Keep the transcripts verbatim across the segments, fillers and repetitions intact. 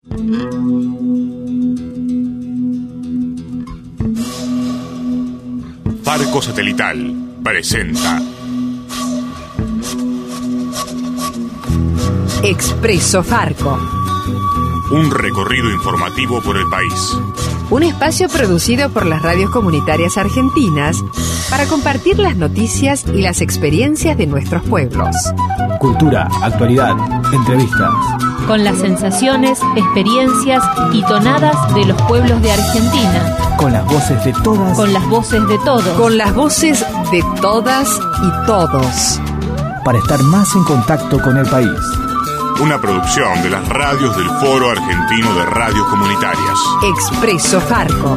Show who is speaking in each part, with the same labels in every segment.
Speaker 1: Farco Satelital presenta
Speaker 2: Expreso Farco.
Speaker 1: Un recorrido informativo por el país.
Speaker 2: Un espacio producido por las radios comunitarias argentinas para compartir las noticias y las experiencias de nuestros pueblos.
Speaker 3: Cultura, actualidad, entrevistas.
Speaker 4: Con las sensaciones, experiencias y tonadas de los pueblos de Argentina.
Speaker 3: Con las voces de todas.
Speaker 4: Con las voces de todos.
Speaker 2: Con las voces de todas y todos.
Speaker 3: Para estar más en contacto con el país.
Speaker 1: Una producción de las radios del Foro Argentino de Radios Comunitarias.
Speaker 2: Expreso Farco.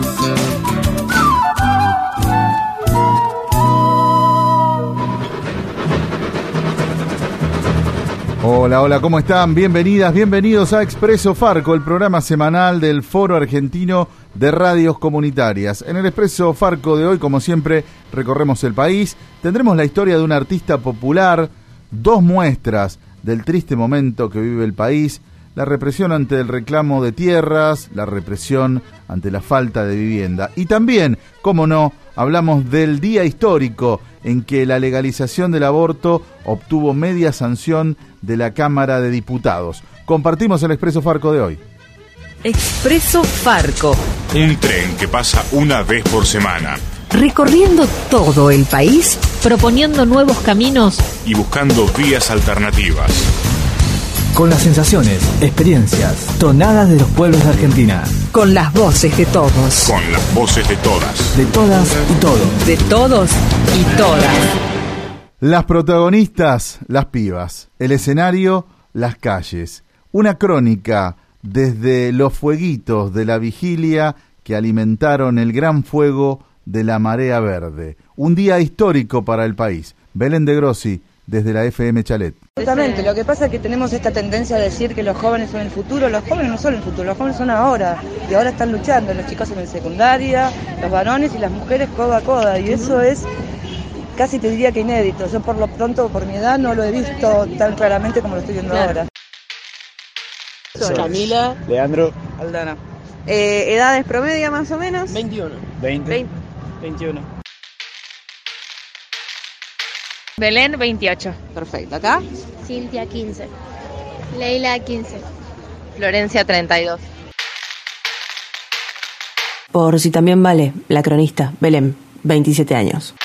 Speaker 5: Hola, hola, ¿cómo están? Bienvenidas, bienvenidos a Expreso Farco, el programa semanal del Foro Argentino de Radios Comunitarias. En el Expreso Farco de hoy, como siempre, recorremos el país. Tendremos la historia de un artista popular, dos muestras del triste momento que vive el país, la represión ante el reclamo de tierras, la represión ante la falta de vivienda. Y también, cómo no, hablamos del día histórico en que la legalización del aborto obtuvo media sanción de la Cámara de Diputados. Compartimos el Expreso Farco de hoy.
Speaker 2: Expreso Farco.
Speaker 1: Un tren que pasa una vez por semana.
Speaker 2: Recorriendo todo el país,
Speaker 4: proponiendo nuevos caminos
Speaker 1: y buscando vías alternativas.
Speaker 3: Con las sensaciones, experiencias, tonadas de los pueblos de Argentina.
Speaker 2: Con las voces de todos.
Speaker 1: Con las voces de todas.
Speaker 3: De todas y todos.
Speaker 2: De todos y todas.
Speaker 5: Las protagonistas, las pibas. El escenario, las calles. Una crónica desde los fueguitos de la vigilia que alimentaron el gran fuego de la marea verde. Un día histórico para el país. Belén de Grossi, desde la F M Chalet.
Speaker 6: Exactamente, lo que pasa es que tenemos esta tendencia a decir que los jóvenes son el futuro. Los jóvenes no son el futuro, los jóvenes son ahora. Y ahora están luchando, los chicos en la secundaria, los varones y las mujeres codo a codo. Y eso es casi te diría que inédito. Yo por lo pronto, por mi edad, no lo he visto tan claramente como lo estoy viendo claro. ahora.
Speaker 7: Soy Camila.
Speaker 8: Leandro.
Speaker 7: Aldana.
Speaker 9: Eh, ¿Edades promedia más o menos?
Speaker 7: veintiuno.
Speaker 8: veinte.
Speaker 9: veinte.
Speaker 7: veintiuno.
Speaker 10: Belén, veintiocho.
Speaker 9: Perfecto. ¿Acá?
Speaker 11: Cintia, quince. Leila, quince.
Speaker 10: Florencia, treinta y dos.
Speaker 12: Por si también vale, la cronista, Belén, veintisiete años.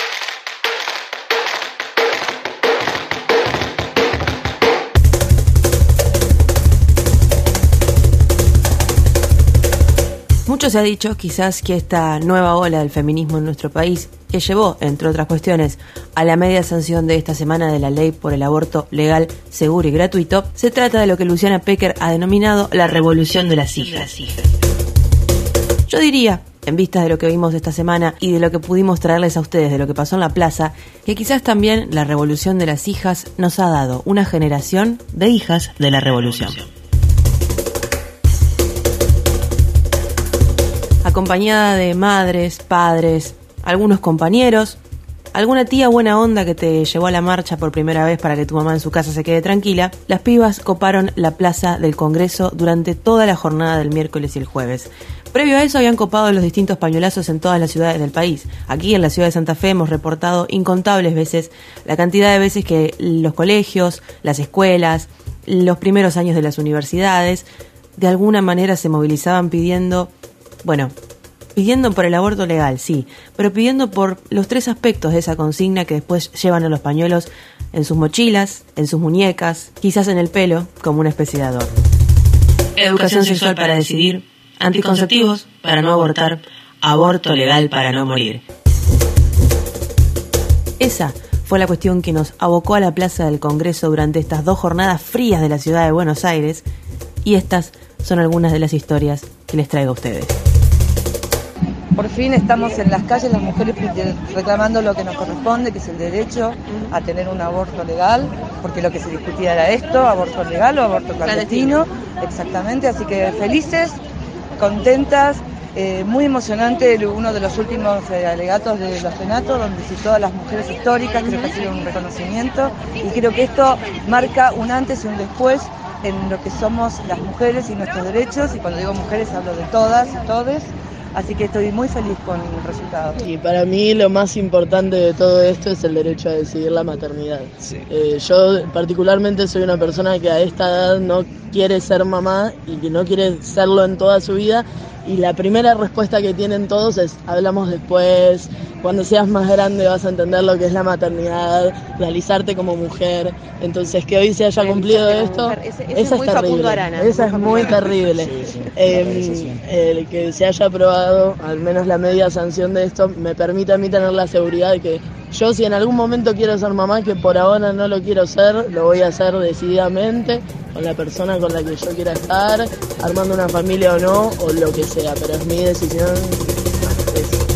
Speaker 12: Mucho se ha dicho quizás que esta nueva ola del feminismo en nuestro país, que llevó, entre otras cuestiones, a la media sanción de esta semana de la ley por el aborto legal, seguro y gratuito, se trata de lo que Luciana Pecker ha denominado la revolución de las hijas. Yo diría, en vistas de lo que vimos esta semana y de lo que pudimos traerles a ustedes de lo que pasó en la plaza, que quizás también la revolución de las hijas nos ha dado una generación de hijas de la revolución. Acompañada de madres, padres, algunos compañeros, alguna tía buena onda que te llevó a la marcha por primera vez para que tu mamá en su casa se quede tranquila, las pibas coparon la plaza del Congreso durante toda la jornada del miércoles y el jueves. Previo a eso habían copado los distintos pañuelazos en todas las ciudades del país. Aquí en la ciudad de Santa Fe hemos reportado incontables veces la cantidad de veces que los colegios, las escuelas, los primeros años de las universidades, de alguna manera se movilizaban pidiendo... Bueno, pidiendo por el aborto legal, sí, pero pidiendo por los tres aspectos de esa consigna que después llevan a los pañuelos en sus mochilas, en sus muñecas, quizás en el pelo, como una especie de adorno. Educación sexual para decidir, anticonceptivos para no abortar, aborto legal para no morir. Esa fue la cuestión que nos abocó a la plaza del Congreso durante estas dos jornadas frías de la ciudad de Buenos Aires, y estas son algunas de las historias que les traigo a ustedes.
Speaker 6: Por fin estamos en las calles las mujeres reclamando lo que nos corresponde, que es el derecho a tener un aborto legal, porque lo que se discutía era esto, aborto legal o aborto clandestino, exactamente, así que felices, contentas, eh, muy emocionante uno de los últimos eh, alegatos de los senatos, donde citó a las mujeres históricas, creo que ha sido un reconocimiento, y creo que esto marca un antes y un después en lo que somos las mujeres y nuestros derechos, y cuando digo mujeres hablo de todas y todes, así que estoy muy feliz con el resultado.
Speaker 7: Y para mí lo más importante de todo esto es el derecho a decidir la maternidad. Sí. Eh, yo particularmente soy una persona que a esta edad no quiere ser mamá y que no quiere serlo en toda su vida, y la primera respuesta que tienen todos es: hablamos después, cuando seas más grande vas a entender lo que es la maternidad, realizarte como mujer. Entonces, que hoy se haya cumplido esto, ese, ese esa es, es terrible, Arana, esa es muy terrible. Sí, sí. Eh, el que se haya aprobado al menos la media sanción de esto me permite a mí tener la seguridad de que yo, si en algún momento quiero ser mamá, que por ahora no lo quiero ser, lo voy a hacer decididamente, con la persona con la que yo quiera estar, armando una familia o no, o lo que sea, pero es mi decisión. Es...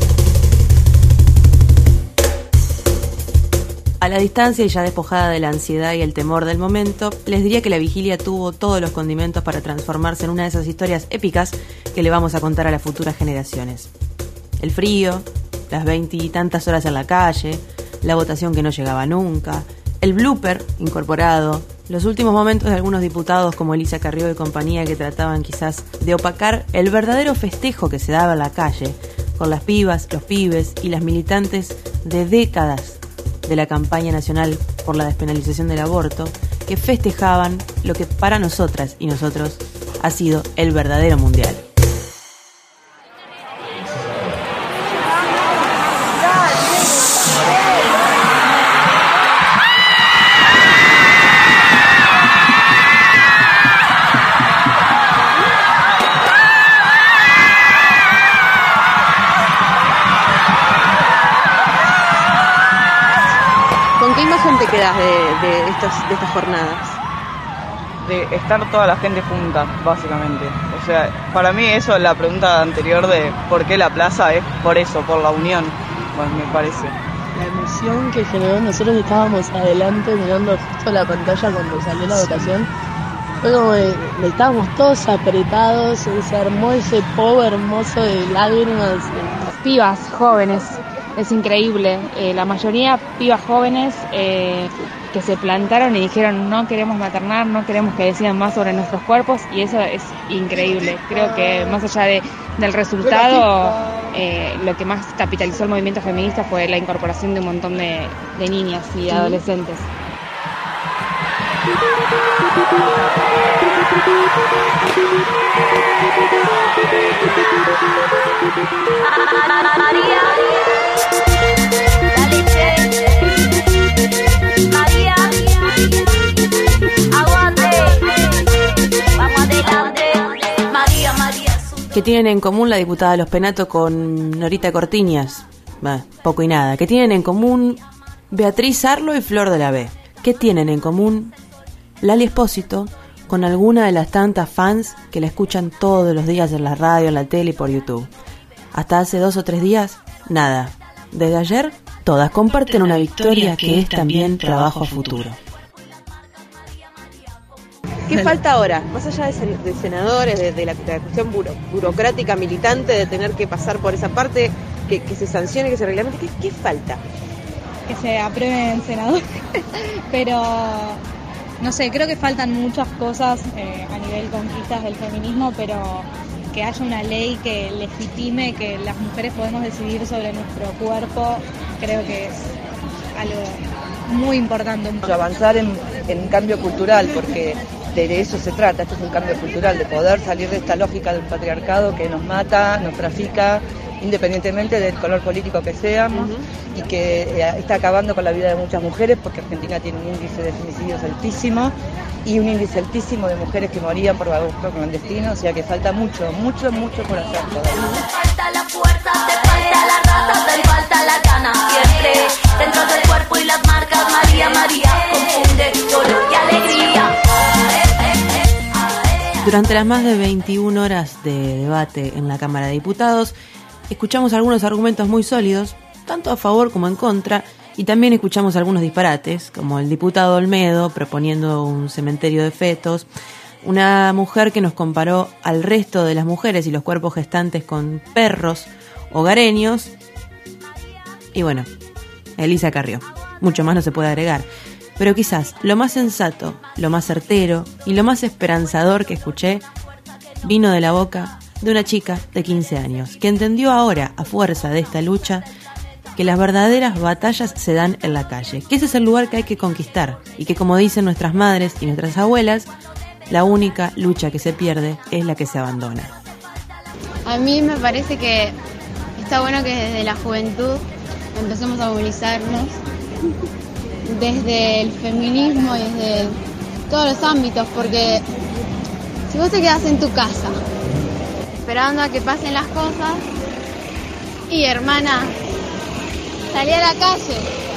Speaker 12: A la distancia y ya despojada de la ansiedad y el temor del momento, les diría que la vigilia tuvo todos los condimentos para transformarse en una de esas historias épicas que le vamos a contar a las futuras generaciones. El frío, las veintitantas horas en la calle, la votación que no llegaba nunca, el blooper incorporado, los últimos momentos de algunos diputados como Elisa Carrió y compañía, que trataban quizás de opacar el verdadero festejo que se daba en la calle, con las pibas, los pibes y las militantes de décadas de la campaña nacional por la despenalización del aborto, que festejaban lo que para nosotras y nosotros ha sido el verdadero mundial.
Speaker 9: ¿Qué quedas de, de, estos, de estas jornadas?
Speaker 8: De estar toda la gente junta, básicamente. O sea, para mí eso, la pregunta anterior de por qué la plaza, es por eso, por la unión, bueno, me parece.
Speaker 7: La emoción que generó, nosotros estábamos adelante mirando justo la pantalla cuando salió la votación. Fue como que estábamos todos apretados, se armó ese povo hermoso de lágrimas.
Speaker 13: Pibas, jóvenes. Es increíble, eh, la mayoría pibas jóvenes eh, que se plantaron y dijeron no queremos maternar, no queremos que decidan más sobre nuestros cuerpos, y eso es increíble. Creo que más allá de, del resultado, eh, lo que más capitalizó el movimiento feminista fue la incorporación de un montón de, de niñas y de adolescentes.
Speaker 14: María, la leche, María, aguante, vamos adelante, María, María.
Speaker 12: ¿Qué tienen en común la diputada de Los Penatos con Norita Cortiñas? Bah, poco y nada. ¿Qué tienen en común Beatriz Arlo y Flor de la B? ¿Qué tienen en común Lali Espósito con alguna de las tantas fans que la escuchan todos los días en la radio, en la tele y por YouTube? Hasta hace dos o tres días, nada. Desde ayer, todas comparten una victoria que es también trabajo a futuro.
Speaker 9: ¿Qué falta ahora? Más allá de, sen- de senadores, de, de, la, de la cuestión buro- burocrática, militante, de tener que pasar por esa parte, que, que se sancione, que se reglamente, ¿qué, qué falta?
Speaker 15: Que se aprueben senadores, pero no sé, creo que faltan muchas cosas eh, a nivel conquistas del feminismo, pero que haya una ley que legitime que las mujeres podemos decidir sobre nuestro cuerpo, creo que es algo muy importante.
Speaker 6: Avanzar en, en un cambio cultural, porque de eso se trata, esto es un cambio cultural, de poder salir de esta lógica del patriarcado que nos mata, nos trafica, independientemente del color político que seamos, uh-huh. y que eh, está acabando con la vida de muchas mujeres, porque Argentina tiene un índice de femicidios altísimo y un índice altísimo de mujeres que morían por aborto clandestino, o sea que falta mucho, mucho, mucho por hacer todavía.
Speaker 14: Te falta la fuerza, te falta la raza, te falta la gana, siempre dentro del cuerpo y las marcas, María, María, confunde dolor y alegría.
Speaker 12: Durante las más de veintiuna horas de debate en la Cámara de Diputados, escuchamos algunos argumentos muy sólidos, tanto a favor como en contra, y también escuchamos algunos disparates, como el diputado Olmedo proponiendo un cementerio de fetos, una mujer que nos comparó al resto de las mujeres y los cuerpos gestantes con perros hogareños, y bueno, Elisa Carrió. Mucho más no se puede agregar. Pero quizás lo más sensato, lo más certero y lo más esperanzador que escuché vino de la boca de una chica de quince años, que entendió ahora, a fuerza de esta lucha, que las verdaderas batallas se dan en la calle, que ese es el lugar que hay que conquistar y que, como dicen nuestras madres y nuestras abuelas, la única lucha que se pierde es la que se abandona.
Speaker 11: A mí me parece que está bueno que desde la juventud empecemos a movilizarnos, desde el feminismo y desde todos los ámbitos, porque si vos te quedás en tu casa esperando a que pasen las cosas, y hermana, salí a la calle.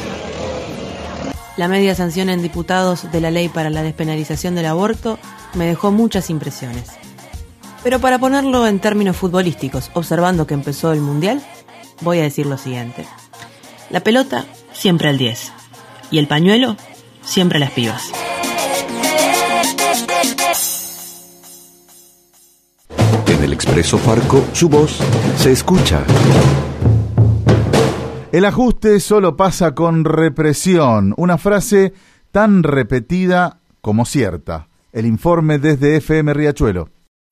Speaker 12: La media sanción en diputados de la ley para la despenalización del aborto me dejó muchas impresiones. Pero para ponerlo en términos futbolísticos, observando que empezó el Mundial, voy a decir lo siguiente. La pelota siempre al diez y el pañuelo siempre a las pibas.
Speaker 16: En el Expreso Farco, su voz se escucha.
Speaker 5: El ajuste solo pasa con represión, una frase tan repetida como cierta. El informe desde F M Riachuelo.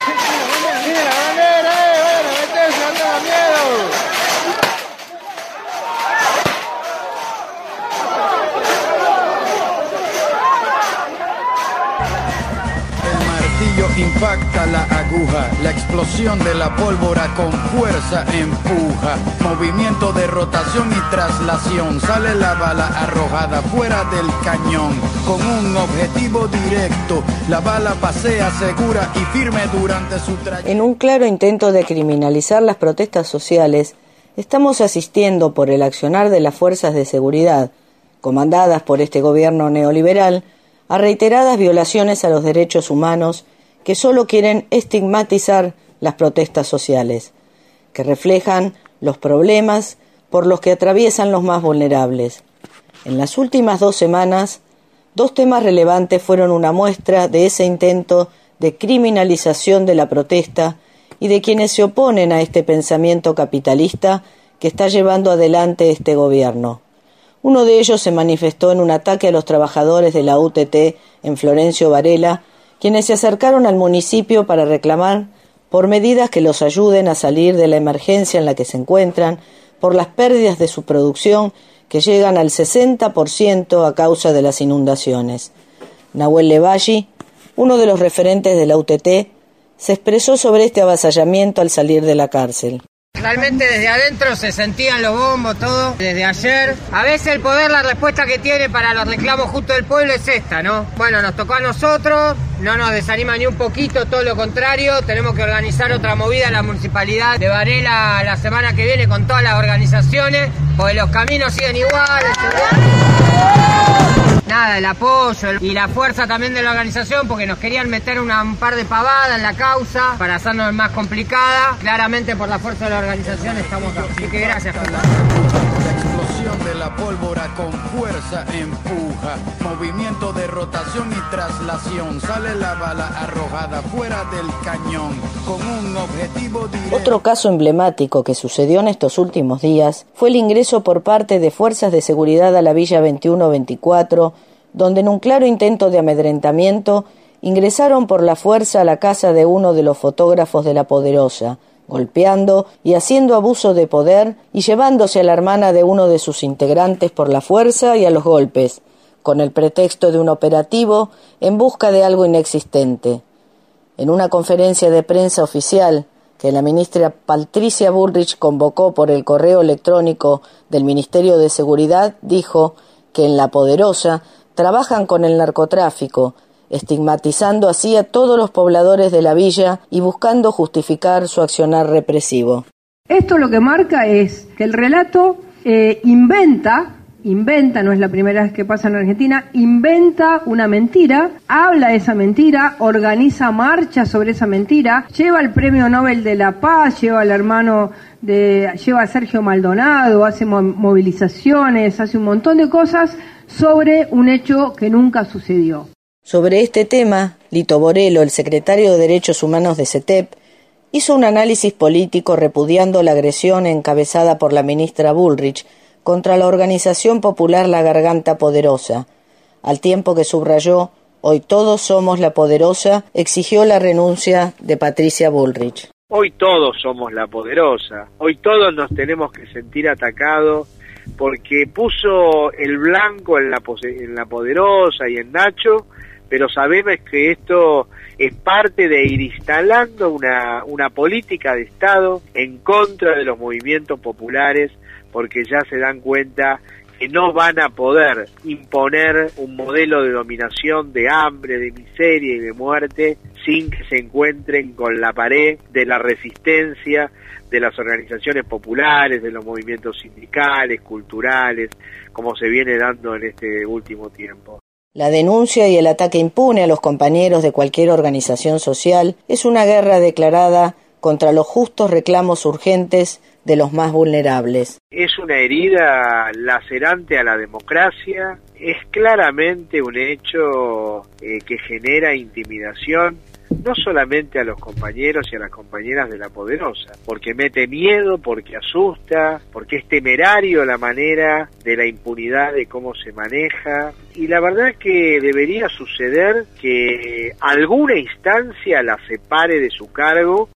Speaker 17: Impacta la aguja, la explosión de la pólvora con fuerza empuja, movimiento de rotación y traslación, sale la bala arrojada fuera del cañón, con un objetivo directo, la bala pasea segura y firme durante su trayectoria.
Speaker 18: En un claro intento de criminalizar las protestas sociales, estamos asistiendo por el accionar de las fuerzas de seguridad, comandadas por este gobierno neoliberal, a reiteradas violaciones a los derechos humanos que solo quieren estigmatizar las protestas sociales, que reflejan los problemas por los que atraviesan los más vulnerables. En las últimas dos semanas, dos temas relevantes fueron una muestra de ese intento de criminalización de la protesta y de quienes se oponen a este pensamiento capitalista que está llevando adelante este gobierno. Uno de ellos se manifestó en un ataque a los trabajadores de la U T T en Florencio Varela, quienes se acercaron al municipio para reclamar por medidas que los ayuden a salir de la emergencia en la que se encuentran, por las pérdidas de su producción que llegan al sesenta por ciento a causa de las inundaciones. Nahuel Levalli, uno de los referentes de la U T T, se expresó sobre este avasallamiento al salir de la cárcel.
Speaker 19: Realmente desde adentro se sentían los bombos, todo, desde ayer. A veces el poder, la respuesta que tiene para los reclamos justo del pueblo es esta, ¿no? Bueno, nos tocó a nosotros, no nos desanima ni un poquito, todo lo contrario. Tenemos que organizar otra movida en la municipalidad de Varela la semana que viene con todas las organizaciones, porque los caminos siguen iguales. Nada, el apoyo y la fuerza también de la organización, porque nos querían meter una, un par de pavadas en la causa para hacernos más complicada. Claramente por la fuerza de la organización estamos acá. Así que gracias, Fernando.
Speaker 17: La explosión de la pólvora con fuerza empuja, movimiento de rotación y traslación, sale la bala arrojada fuera del cañón, con un objetivo directo.
Speaker 18: Otro caso emblemático que sucedió en estos últimos días fue el ingreso por parte de fuerzas de seguridad a la Villa veintiuno veinticuatro, donde en un claro intento de amedrentamiento ingresaron por la fuerza a la casa de uno de los fotógrafos de La Poderosa, golpeando y haciendo abuso de poder y llevándose a la hermana de uno de sus integrantes por la fuerza y a los golpes, con el pretexto de un operativo en busca de algo inexistente. En una conferencia de prensa oficial que la ministra Patricia Bullrich convocó por el correo electrónico del Ministerio de Seguridad, dijo que en La Poderosa trabajan con el narcotráfico, estigmatizando así a todos los pobladores de la villa y buscando justificar su accionar represivo.
Speaker 20: Esto lo que marca es que el relato eh, inventa, inventa, no es la primera vez que pasa en Argentina, inventa una mentira, habla de esa mentira, organiza marchas sobre esa mentira, lleva el Premio Nobel de la Paz, lleva al hermano de, lleva a Sergio Maldonado, hace mo- movilizaciones, hace un montón de cosas sobre un hecho que nunca sucedió.
Speaker 18: Sobre este tema, Lito Borello, el secretario de Derechos Humanos de CETEP, hizo un análisis político repudiando la agresión encabezada por la ministra Bullrich contra la organización popular La Garganta Poderosa, al tiempo que subrayó: hoy todos somos la poderosa, exigió la renuncia de Patricia Bullrich.
Speaker 21: Hoy todos somos la poderosa, hoy todos nos tenemos que sentir atacados porque puso el blanco en la, en la poderosa y en Nacho, pero sabemos que esto es parte de ir instalando una, una política de Estado en contra de los movimientos populares, porque ya se dan cuenta que no van a poder imponer un modelo de dominación, de hambre, de miseria y de muerte sin que se encuentren con la pared de la resistencia de las organizaciones populares, de los movimientos sindicales, culturales, como se viene dando en este último tiempo.
Speaker 18: La denuncia y el ataque impune a los compañeros de cualquier organización social es una guerra declarada contra los justos reclamos urgentes de los más vulnerables.
Speaker 21: Es una herida lacerante a la democracia, es claramente un hecho eh, que genera intimidación, no solamente a los compañeros y a las compañeras de la poderosa, porque mete miedo, porque asusta, porque es temerario la manera de la impunidad de cómo se maneja, y la verdad es que debería suceder que alguna instancia la separe de su cargo.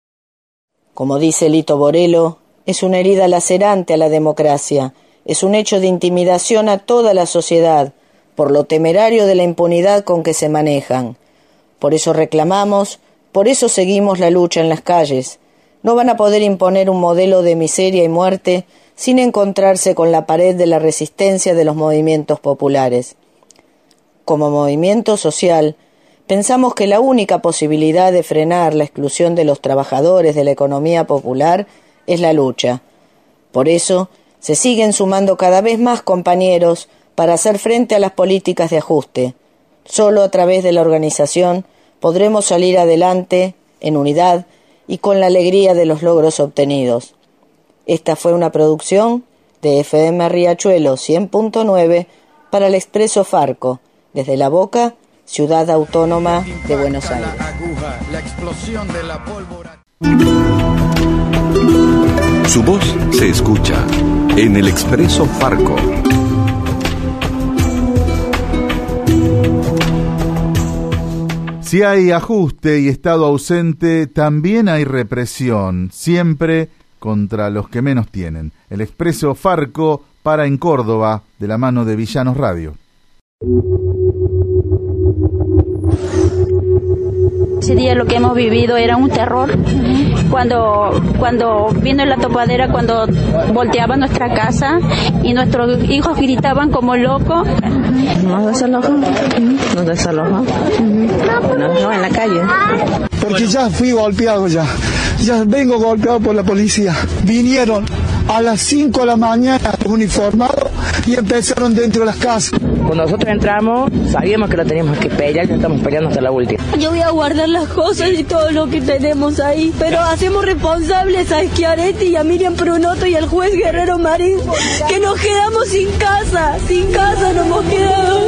Speaker 18: Como dice Lito Borello, es una herida lacerante a la democracia, es un hecho de intimidación a toda la sociedad, por lo temerario de la impunidad con que se manejan. Por eso reclamamos, por eso seguimos la lucha en las calles. No van a poder imponer un modelo de miseria y muerte sin encontrarse con la pared de la resistencia de los movimientos populares. Como movimiento social, pensamos que la única posibilidad de frenar la exclusión de los trabajadores de la economía popular es la lucha. Por eso, se siguen sumando cada vez más compañeros para hacer frente a las políticas de ajuste. Solo a través de la organización podremos salir adelante en unidad y con la alegría de los logros obtenidos. Esta fue una producción de F M Riachuelo cien punto nueve para el Expreso Farco, desde La Boca, Ciudad Autónoma de Buenos Aires.
Speaker 17: La explosión de la pólvora.
Speaker 16: Su voz se escucha en el Expreso Farco.
Speaker 5: Si hay ajuste y Estado ausente, también hay represión, siempre contra los que menos tienen. El Expreso Farco para en Córdoba, de la mano de Villanos Radio.
Speaker 22: Ese día lo que hemos vivido era un terror. Cuando cuando vino la topadera, cuando volteaba nuestra casa y nuestros hijos gritaban como locos.
Speaker 23: Nos desalojó. Nos desalojó. No, no, en la calle.
Speaker 24: Porque ya fui golpeado ya. Ya vengo golpeado por la policía. Vinieron a las cinco de la mañana uniformados y empezaron dentro de las casas.
Speaker 23: Cuando nosotros entramos, sabíamos que lo teníamos que pelear, ya estamos peleando hasta la última.
Speaker 25: Yo voy a guardar las cosas y todo lo que tenemos ahí, pero hacemos responsables a Schiaretti y a Miriam Prunoto y al juez Guerrero Marín, que nos quedamos sin casa, sin casa nos hemos quedado.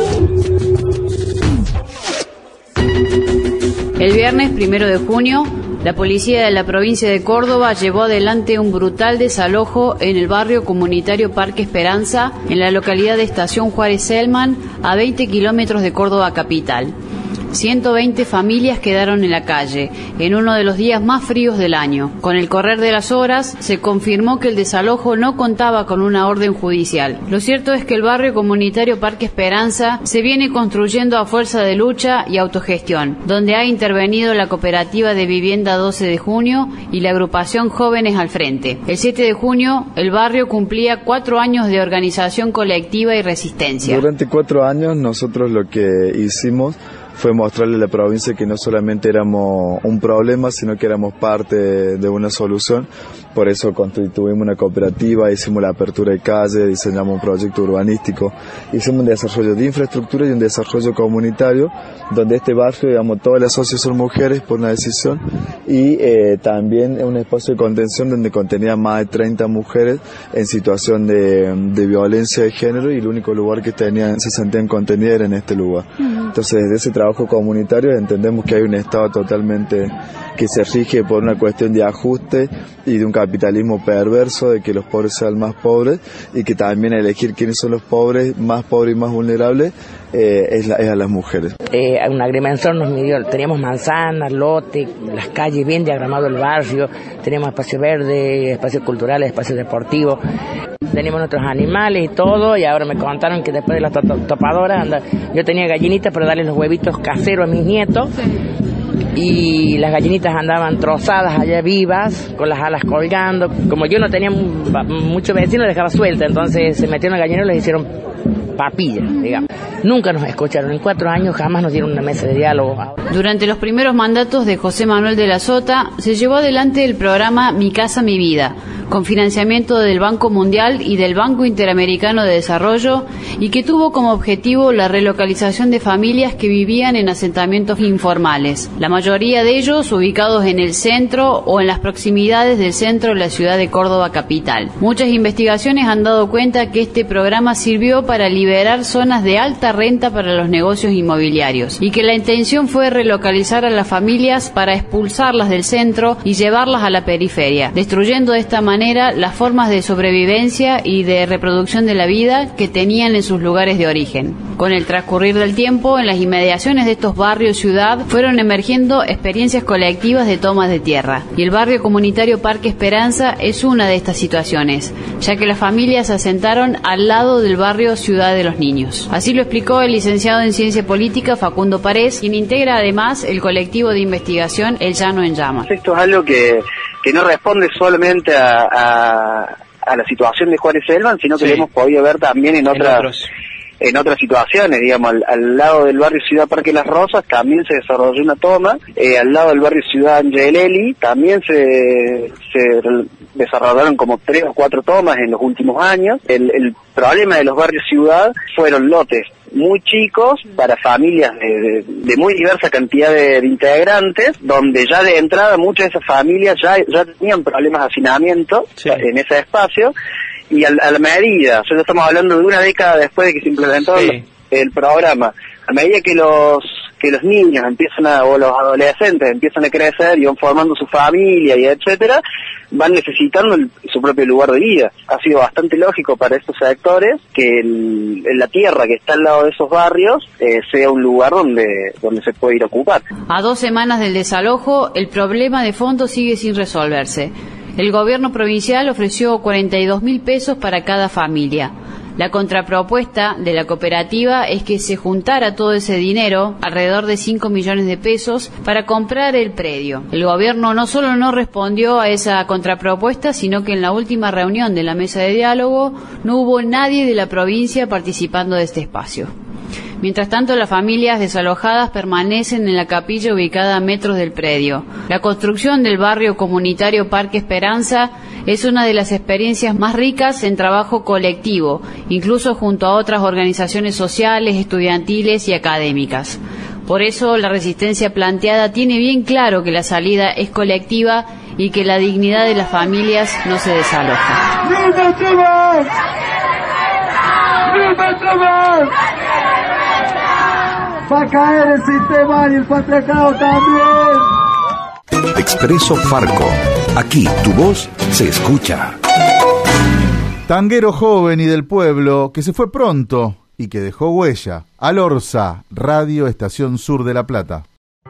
Speaker 26: El viernes primero de junio, la policía de la provincia de Córdoba llevó adelante un brutal desalojo en el barrio comunitario Parque Esperanza, en la localidad de Estación Juárez-Selman, a veinte kilómetros de Córdoba capital. ciento veinte familias quedaron en la calle, en uno de los días más fríos del año. Con el correr de las horas, se confirmó que el desalojo no contaba con una orden judicial. Lo cierto es que el barrio comunitario Parque Esperanza se viene construyendo a fuerza de lucha y autogestión, donde ha intervenido la cooperativa de vivienda doce de junio y la agrupación Jóvenes al Frente. El siete de junio, el barrio cumplía cuatro años de organización colectiva y resistencia.
Speaker 27: Durante cuatro años nosotros lo que hicimos fue mostrarle a la provincia que no solamente éramos un problema, sino que éramos parte de una solución. Por eso constituimos una cooperativa, hicimos la apertura de calle, diseñamos un proyecto urbanístico, hicimos un desarrollo de infraestructura y un desarrollo comunitario, donde este barrio, digamos, todas las socios son mujeres por una decisión, y eh, también un espacio de contención donde contenía más de treinta mujeres en situación de, de violencia de género, y el único lugar que tenían, se sentían contenidas era en este lugar. Uh-huh. Entonces, desde ese trabajo comunitario entendemos que hay un Estado totalmente que se rige por una cuestión de ajuste y de un capitalismo perverso, de que los pobres sean más pobres, y que también elegir quiénes son los pobres, más pobres y más vulnerables, eh, es, la, es a las mujeres.
Speaker 1: Eh, un agrimensor nos midió, teníamos manzanas, lote, las calles, bien diagramado el barrio, teníamos espacio verde, espacios culturales, espacios deportivos, teníamos nuestros animales y todo, y ahora me contaron que después de las to topadoras, anda, yo tenía gallinitas para darle los huevitos caseros a mis nietos, y las gallinitas andaban trozadas allá vivas, con las alas colgando. Como yo no tenía muchos vecinos, dejaba suelta, entonces se metieron al gallinero y les hicieron papilla, digamos. Nunca nos escucharon, en cuatro años jamás nos dieron una mesa de diálogo.
Speaker 26: Durante los primeros mandatos de José Manuel de la Sota, se llevó adelante el programa Mi Casa Mi Vida, con financiamiento del Banco Mundial y del Banco Interamericano de Desarrollo, y que tuvo como objetivo la relocalización de familias que vivían en asentamientos informales, la mayoría de ellos ubicados en el centro o en las proximidades del centro de la ciudad de Córdoba capital. Muchas investigaciones han dado cuenta que este programa sirvió para liberar zonas de alta renta para los negocios inmobiliarios, y que la intención fue relocalizar a las familias para expulsarlas del centro y llevarlas a la periferia, destruyendo de esta manera manera las formas de sobrevivencia y de reproducción de la vida que tenían en sus lugares de origen. Con el transcurrir del tiempo, en las inmediaciones de estos barrios ciudad fueron emergiendo experiencias colectivas de tomas de tierra, y el barrio comunitario Parque Esperanza es una de estas situaciones, ya que las familias se asentaron al lado del barrio Ciudad de los Niños. Así lo explicó el licenciado en Ciencia Política Facundo Párez, quien integra además el colectivo de investigación El Llano en Llamas.
Speaker 2: Esto es algo que, que no responde solamente a, a, a la situación de Juárez Selman, sino que sí, lo hemos podido ver también en otras... En otros. en otras situaciones, digamos, al, al lado del barrio Ciudad Parque Las Rosas también se desarrolló una toma, eh, al lado del barrio Ciudad Angelelli también se, se desarrollaron como tres o cuatro tomas en los últimos años. El, el problema de los barrios ciudad fueron lotes muy chicos para familias de, de, de muy diversa cantidad de, de integrantes, donde ya de entrada muchas de esas familias ya, ya tenían problemas de hacinamiento, sí, en ese espacio. Y a, a la medida, o sea, estamos hablando de una década después de que se implementó sí. el, el programa, a medida que los que los niños empiezan a, o los adolescentes empiezan a crecer y van formando su familia y etcétera, van necesitando el, su propio lugar de vida. Ha sido bastante lógico para estos sectores que el, la tierra que está al lado de esos barrios eh, sea un lugar donde, donde se puede ir a ocupar.
Speaker 26: A dos semanas del desalojo, el problema de fondo sigue sin resolverse. El gobierno provincial ofreció cuarenta y dos mil pesos para cada familia. La contrapropuesta de la cooperativa es que se juntara todo ese dinero, alrededor de cinco millones de pesos, para comprar el predio. El gobierno no solo no respondió a esa contrapropuesta, sino que en la última reunión de la mesa de diálogo no hubo nadie de la provincia participando de este espacio. Mientras tanto, las familias desalojadas permanecen en la capilla ubicada a metros del predio. La construcción del barrio comunitario Parque Esperanza es una de las experiencias más ricas en trabajo colectivo, incluso junto a otras organizaciones sociales, estudiantiles y académicas. Por eso, la resistencia planteada tiene bien claro que la salida es colectiva y que la dignidad de las familias no se desaloja.
Speaker 24: Va a caer el sistema y el patriarcado también.
Speaker 16: Expreso Farco. Aquí tu voz se escucha.
Speaker 5: Tanguero joven y del pueblo que se fue pronto y que dejó huella. Alorza, Radio Estación Sur de La Plata.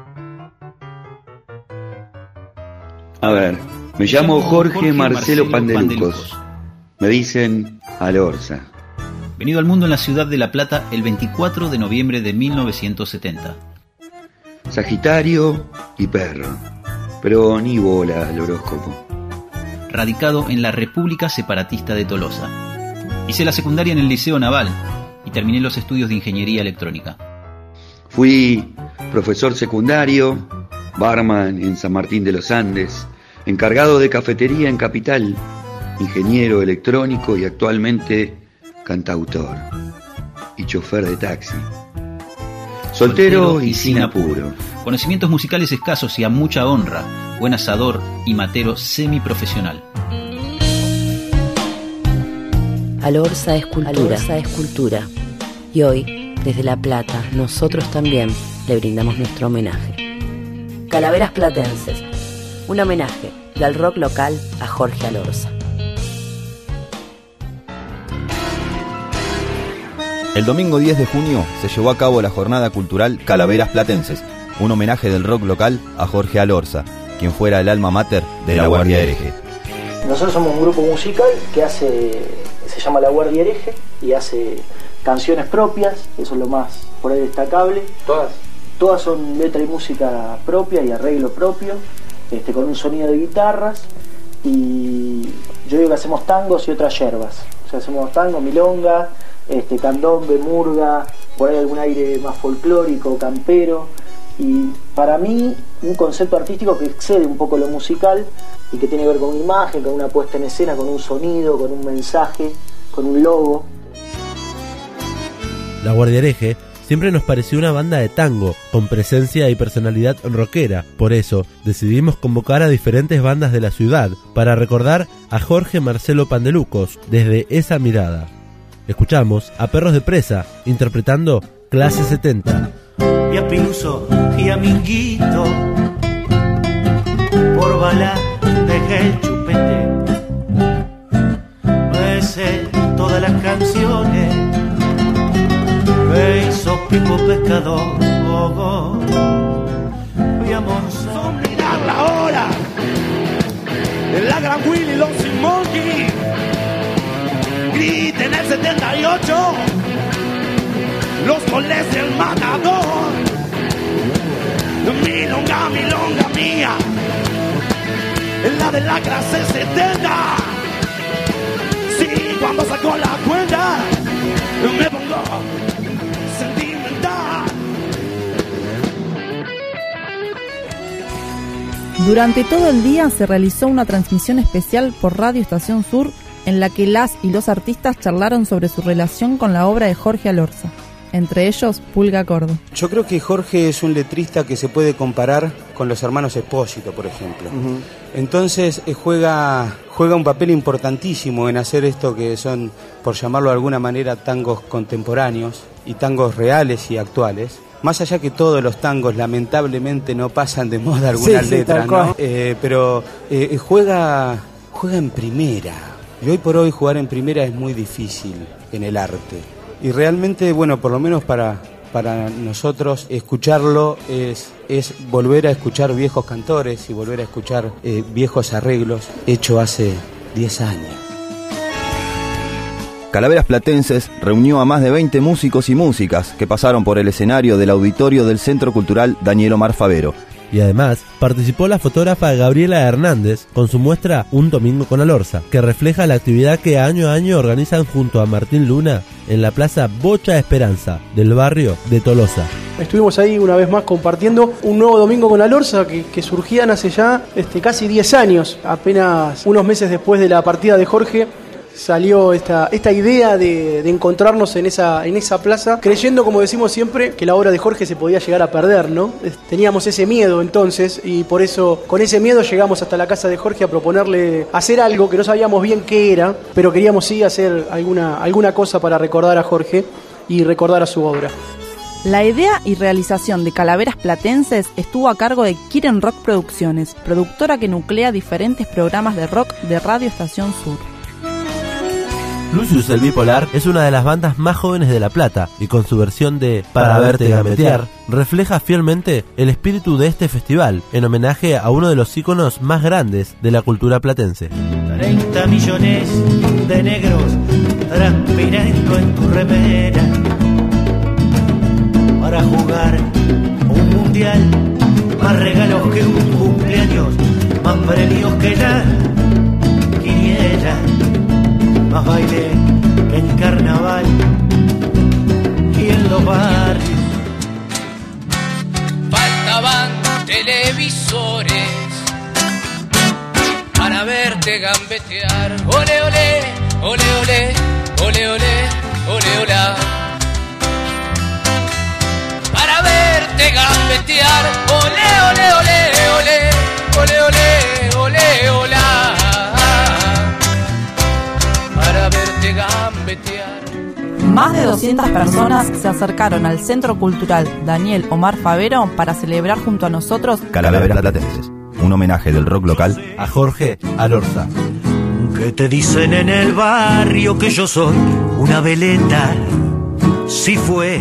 Speaker 3: A ver, me llamo Jorge Marcelo Pandelucos. Me dicen Alorza.
Speaker 4: Venido al mundo en la ciudad de La Plata el veinticuatro de noviembre de mil novecientos setenta.
Speaker 3: Sagitario y perro, pero ni bola al horóscopo.
Speaker 4: Radicado en la República Separatista de Tolosa. Hice la secundaria en el Liceo Naval y terminé los estudios de Ingeniería Electrónica.
Speaker 3: Fui profesor secundario, barman en San Martín de los Andes, encargado de cafetería en Capital, ingeniero electrónico y actualmente cantautor y chofer de taxi. Soltero, Soltero y, y sin apuro.
Speaker 4: Conocimientos musicales escasos y a mucha honra. Buen asador y matero semiprofesional.
Speaker 7: Alorza es cultura. Alorza es cultura. Y hoy, desde La Plata, nosotros también le brindamos nuestro homenaje. Calaveras platenses, Un homenaje del rock local a Jorge Alorza.
Speaker 6: El domingo diez de junio se llevó a cabo la jornada cultural Calaveras Platenses, un homenaje del rock local a Jorge Alorza, quien fuera el alma mater de la Guardia Hereje.
Speaker 8: Nosotros somos un grupo musical que hace, se llama La Guardia Hereje y hace canciones propias, eso es lo más por ahí destacable.
Speaker 9: ¿Todas?
Speaker 8: Todas son letra y música propia y arreglo propio, este, con un sonido de guitarras, y yo digo que hacemos tangos y otras yerbas. O sea, hacemos tango, milonga, este, candombe, murga, por ahí algún aire más folclórico, campero, y para mí un concepto artístico que excede un poco lo musical y que tiene que ver con una imagen, con una puesta en escena, con un sonido, con un mensaje, con un logo.
Speaker 10: La Guardia Hereje siempre nos pareció una banda de tango, con presencia y personalidad rockera. Por eso, decidimos convocar a diferentes bandas de la ciudad para recordar a Jorge Marcelo Pandelucos desde esa mirada. Escuchamos a Perros de Presa interpretando Clase setenta.
Speaker 13: Y a Pinuso y a Minguito, por bala dejé el chupete. Me sé todas las canciones que hizo Pipo Pescador. Oh, oh. Fui a Monzón.
Speaker 14: Mirar la hora en la Gran Willy y los Sin Monkey. Griten el setenta y ocho los goles del Matador. Milonga, milonga mía, es la de la clase setenta. Sí, cuando sacó la cuenta me pongo sentimental.
Speaker 15: Durante todo el día se realizó una transmisión especial por Radio Estación Sur en la que las y los artistas charlaron sobre su relación con la obra de Jorge Alorza, entre ellos Pulga Cordo.
Speaker 28: Yo creo que Jorge es un letrista que se puede comparar con los hermanos Espósito, por ejemplo. Uh-huh. Entonces eh, juega, juega un papel importantísimo en hacer esto que son, por llamarlo de alguna manera, tangos contemporáneos y tangos reales y actuales. Más allá que todos los tangos lamentablemente no pasan de moda algunas sí, letras, sí, ¿no? Eh, pero eh, juega, juega en primera. Y hoy por hoy jugar en primera es muy difícil en el arte. Y realmente, bueno, por lo menos para, para nosotros escucharlo es, es volver a escuchar viejos cantores y volver a escuchar eh, viejos arreglos hechos hace diez años.
Speaker 6: Calaveras Platenses reunió a más de veinte músicos y músicas que pasaron por el escenario del auditorio del Centro Cultural Daniel Omar Favero.
Speaker 10: Y además participó la fotógrafa Gabriela Hernández con su muestra Un Domingo con Alorza, que refleja la actividad que año a año organizan junto a Martín Luna en la Plaza Bocha Esperanza del barrio de Tolosa.
Speaker 29: Estuvimos ahí una vez más compartiendo un nuevo Domingo con Alorza que, que surgían hace ya este, casi diez años, apenas unos meses después de la partida de Jorge. Salió esta, esta idea de, de encontrarnos en esa, en esa plaza, creyendo, como decimos siempre, que la obra de Jorge se podía llegar a perder, ¿no? Teníamos ese miedo entonces, y por eso, con ese miedo llegamos hasta la casa de Jorge a proponerle hacer algo que no sabíamos bien qué era, pero queríamos sí hacer alguna, alguna cosa para recordar a Jorge y recordar a su obra.
Speaker 15: La idea y realización de Calaveras Platenses estuvo a cargo de Kiren Rock Producciones, productora que nuclea diferentes programas de rock de Radio Estación Sur.
Speaker 10: Lucius el Bipolar es una de las bandas más jóvenes de La Plata y con su versión de Para Verte Gambetear refleja fielmente el espíritu de este festival en homenaje a uno de los íconos más grandes de la cultura platense.
Speaker 13: treinta millones de negros transpirando en tu remera para jugar un mundial, más regalos que un cumpleaños, más premios que la quiniela, más baile que en carnaval y en los barrios.
Speaker 30: Faltaban televisores para verte gambetear. Ole, ole, ole, ole, ole, ole, ole, ola. Para verte gambetear. Ole, ole, ole, ole, ole, ole, ole, ola. Para verte gambetear.
Speaker 15: Más de doscientas personas se acercaron al Centro Cultural Daniel Omar Favero para celebrar junto a nosotros
Speaker 6: Calaveras Platenses, un homenaje del rock local
Speaker 10: a Jorge Alorza.
Speaker 13: Que te dicen en el barrio que yo soy una veleta, si fue.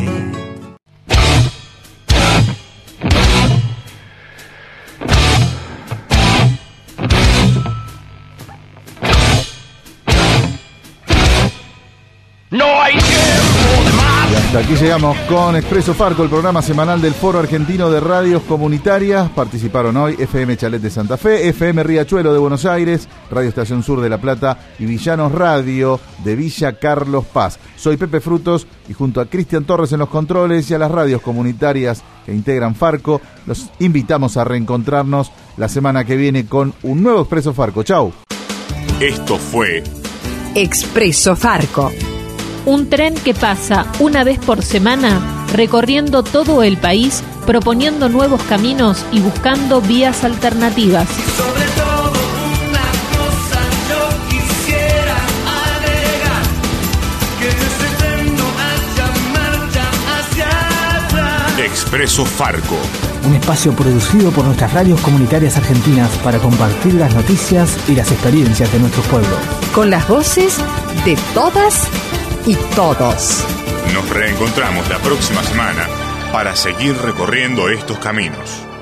Speaker 14: No hay tiempo de más.
Speaker 5: Y hasta aquí llegamos con Expreso Farco, el programa semanal del Foro Argentino de Radios Comunitarias. Participaron hoy F M Chalet de Santa Fe, F M Riachuelo de Buenos Aires, Radio Estación Sur de La Plata y Villanos Radio de Villa Carlos Paz. Soy Pepe Frutos y junto a Cristian Torres en los controles y a las radios comunitarias que integran Farco, los invitamos a reencontrarnos la semana que viene con un nuevo Expreso Farco. Chau.
Speaker 9: Esto fue
Speaker 11: Expreso Farco.
Speaker 12: Un tren que pasa una vez por semana recorriendo todo el país, proponiendo nuevos caminos y buscando vías alternativas.
Speaker 13: Sobre todo una cosa yo quisiera agregar, que en ese tren no haya marcha hacia atrás.
Speaker 9: Expreso Farco.
Speaker 17: Un espacio producido por nuestras radios comunitarias argentinas para compartir las noticias y las experiencias de nuestro pueblo.
Speaker 11: Con las voces de todas y todos.
Speaker 9: Nos reencontramos la próxima semana para seguir recorriendo estos caminos.